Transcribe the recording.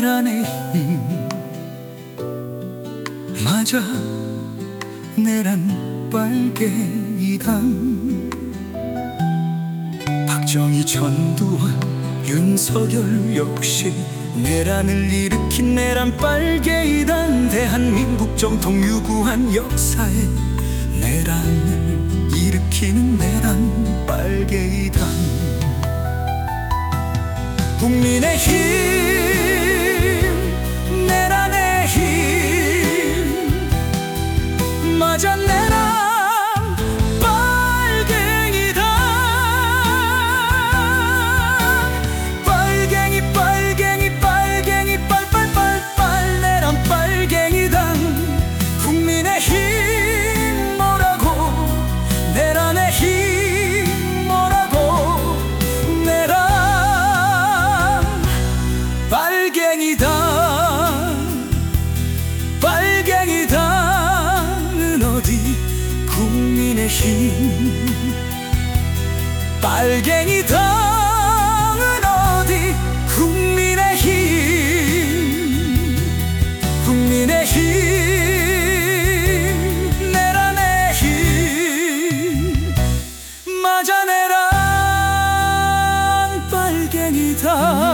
내란의 힘 맞아 내란 빨갱이당 박정희 전두환 윤석열 역시 내란을 일으킨 내란 빨갱이당 대한민국 정통 유구한 역사에 내란을 일으키는 내란 빨갱이당 국민의힘 내란의 힘 맞아 내란 빨갱이당 빨갱이 빨갱이 빨갱이 빨빨빨빨 내란 빨갱이당 국민의힘 뭐라고 내란의 힘 뭐라고 내란 빨갱이당 빨갱이당은 어디 국민의힘 빨갱이당은 어디 국민의힘 국민의힘 내란의 힘 맞아 내란 빨갱이당